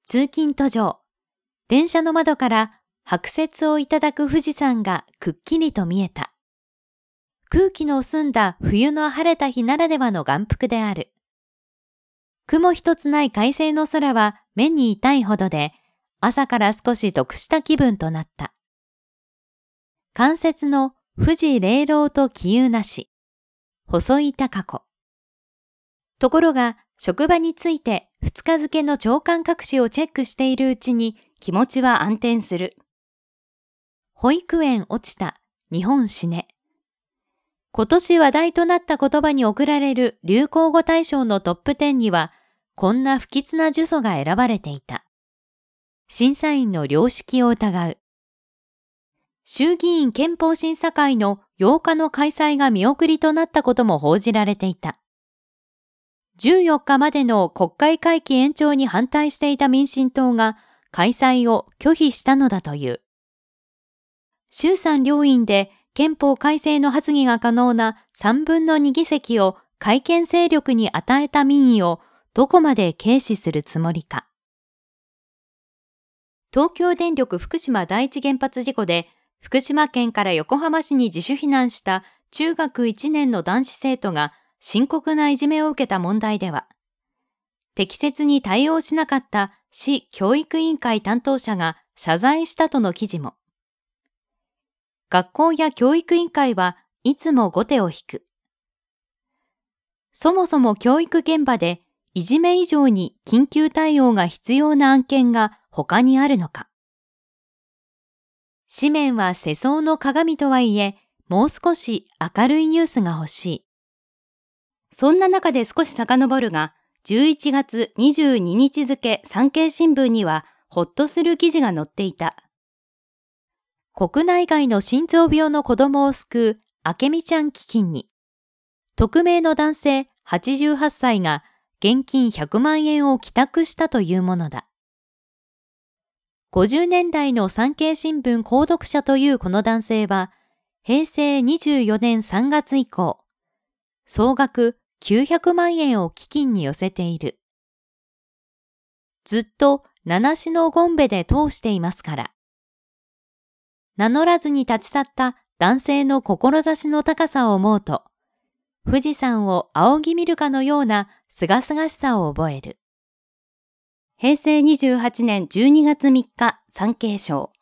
通勤途上、電車の窓から白雪をいただく富士山がくっきりと見えた。空気の澄んだ冬の晴れた日ならではの眼福である。雲一つない快晴の空は目に痛いほどで、朝から少し得した気分となった。関節の富士霊老と気有なし、細井貴子。ところが、職場について2日付の朝刊各紙をチェックしているうちに気持ちは暗転する。保育園落ちた、日本死ね。今年話題となった言葉に贈られる流行語大賞のトップ10には、こんな不吉な呪詛が選ばれていた。審査員の良識を疑う。衆議院憲法審査会の8日の開催が見送りとなったことも報じられていた。14日までの国会会期延長に反対していた民進党が開催を拒否したのだという。衆参両院で憲法改正の発議が可能な3分の2議席を改憲勢力に与えた民意をどこまで軽視するつもりか。東京電力福島第一原発事故で福島県から横浜市に自主避難した中学1年の男子生徒が深刻ないじめを受けた問題では、適切に対応しなかった市教育委員会担当者が謝罪したとの記事も。学校や教育委員会はいつも後手を引く。そもそも教育現場でいじめ以上に緊急対応が必要な案件が他にあるのか。紙面は世相の鏡とはいえ、もう少し明るいニュースが欲しい。そんな中で少し遡るが、11月22日付産経新聞にはほっとする記事が載っていた。国内外の心臓病の子供を救うあけみちゃん基金に、匿名の男性88歳が現金100万円を寄託したというものだ。50年代の産経新聞購読者というこの男性は、平成24年3月以降、総額900万円を基金に寄せている。ずっと名無しのゴンベで通していますから。名乗らずに立ち去った男性の志の高さを思うと、富士山を仰ぎ見るかのような清々しさを覚える。平成28年12月3日、産経省。